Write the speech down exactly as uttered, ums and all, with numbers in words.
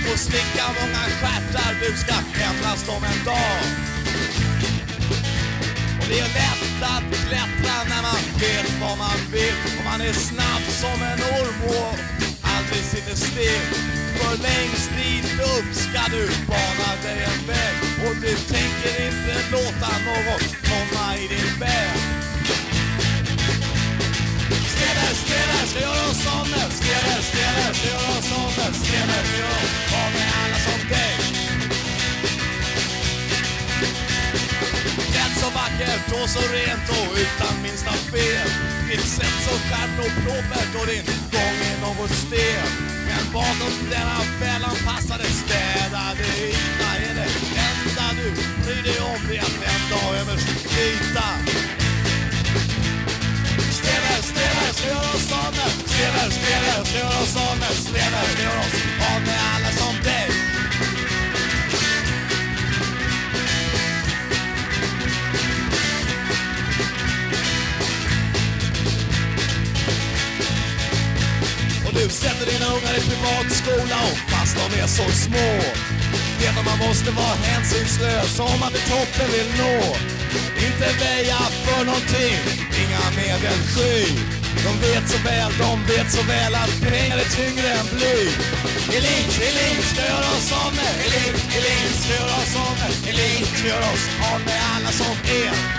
och slicka många stjärtar. Du ska hämnas om en dag. Och det är lätt att klättra när man vet vad man vill. Och man är snabb som en orm och aldrig sitter still. För längst dit upp ska du bana dig en väg. Och du tänker inte låta något komma i din väg. Skräder, skräder, ska göra oss som det. Skräder, skräder, ska göra oss som det. Skräder, ska göra oss av med alla som dig. Rätt så vackert och så rent och utan minsta fel. Ditt sätt så skärpt och propert och din gång är något stel. Men bakom denna välanpassade städade yta är det enda du bryr dig om det att vända överst yta. Skräder, skräder, ska göra oss av med. Skräder, skräder, ska göra oss av med. Skräder, ska göra oss av med alla som dig. Du sätter dina ungar i privatskola och fast de är så små. Vet att man måste vara hänsynslös om man till toppen vill nå. Inte väja för någonting, inga medel sky. De vet så väl, de vet så väl att pengar är tyngre än bly. Elit, elit ska göra oss av med. Elit, elit ska göra oss av med. Elit ska göra oss av med alla som är.